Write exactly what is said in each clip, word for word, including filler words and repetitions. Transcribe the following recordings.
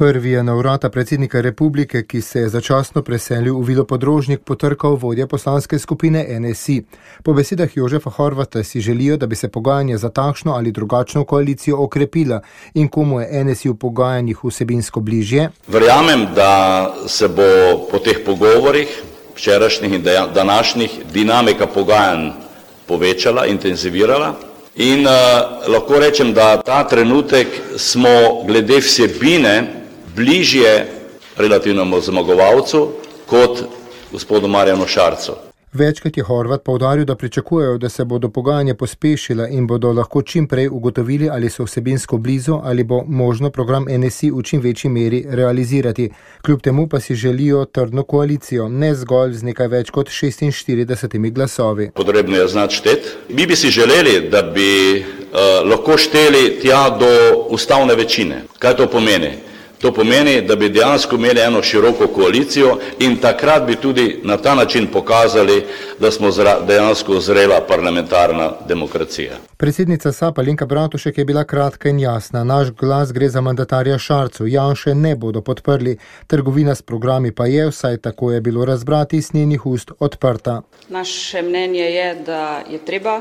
Prvi je na vrata predsednika republike, ki se je začasno preselil v Vilo Podrožnik, potrkal vodja poslanske skupine N S I. Po besedah Jožefa Horvata si želijo, da bi se pogajanja za takšno ali drugačno koalicijo okrepila in komu je N S I v pogajanjih vsebinsko bližje. Verjamem, da se bo po teh pogovorih, včerajšnjih in današnjih, dinamika pogajanj povečala, intenzivirala. In uh, lahko rečem, da ta trenutek smo glede vsebine bližje relativnemu zmagovalcu kot gospodu Marjanu Šarcu. Večkrat je Horvat poudaril, da pričakujejo, da se bodo pogajanja pospešila in bodo lahko čim prej ugotovili, ali so vsebinsko blizu ali bo možno program N S I v čim večji meri realizirati. Kljub temu pa si želijo trdno koalicijo, ne zgolj z nekaj več kot šestinštiridesetimi glasovi. Potrebno je znati šteti. Mi bi si želeli, da bi uh, lahko šteli tja do ustavne večine. Kaj to pomeni? To pomeni, da bi dejansko imeli eno široko koalicijo in takrat bi tudi na ta način pokazali, da smo dejansko zrela parlamentarna demokracija. Predsednica S A P Alenka Bratušek je bila kratka in jasna. Naš glas gre za mandatarja Šarcu. Janše ne bodo podprli. Trgovina s programi pa je, vsaj tako je bilo razbrati iz njenih ust, odprta. Naše mnenje je, da je treba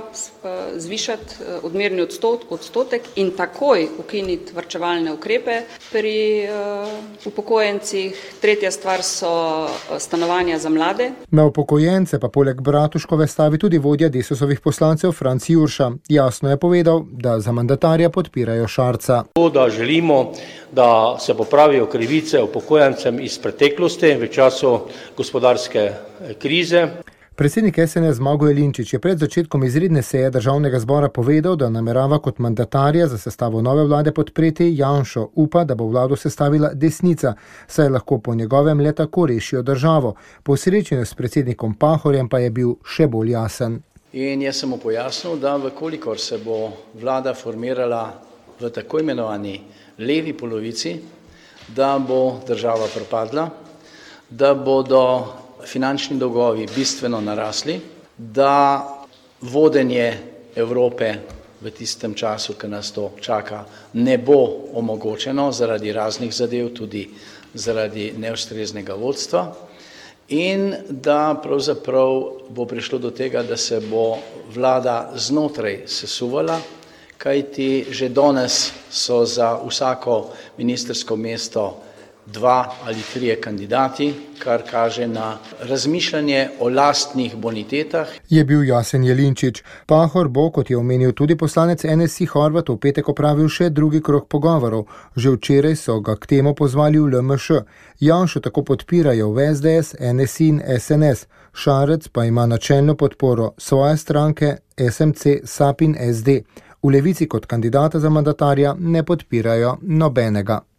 zvišati odmerni odstotek in takoj ukiniti varčevalne ukrepe pri upokojencih. Tretja stvar so stanovanja za mlade. Na upokojence pa poleg Bratuškove stavi tudi vodja Desusovih poslancev Franc Jurša. Jasno je povedal, da za mandatarja podpirajo Šarca. To, da želimo, da se popravijo krivice upokojencem iz preteklosti v času gospodarske krize. Predsednik S N S Zmago Jelinčič je pred začetkom izredne seje državnega zbora povedal, da namerava kot mandatarja za sestavo nove vlade podpreti Janšo. Upa, da bo vlado sestavila desnica, saj lahko po njegovem le tako rešijo državo. Po srečanju s predsednikom Pahorjem pa je bil še bolj jasen. In jaz sem mu pojasnil, da vkolikor se bo vlada formirala v tako imenovani levi polovici, da bo država propadla, da bodo finančni dolgovi bistveno narasli, da vodenje Evrope v tistem času, ki nas to čaka, ne bo omogočeno zaradi raznih zadev, tudi zaradi neustreznega vodstva in da pravzaprav bo prišlo do tega, da se bo vlada znotraj sesuvala, kajti že danes so za vsako ministrsko mesto dva ali trije kandidati, kar kaže na razmišljanje o lastnih bonitetah. Je bil jasen Jelinčič. Pahor bo, kot je omenil tudi poslanec N S I Horvat, v petek opravil še drugi krog pogovorov. Že včeraj so ga k temu pozvali v L M Š. Janšo tako podpirajo v S D S, N S I in S N S. Šarec pa ima načelno podporo svoje stranke S M C, S A P in S D. V Levici kot kandidata za mandatarja ne podpirajo nobenega.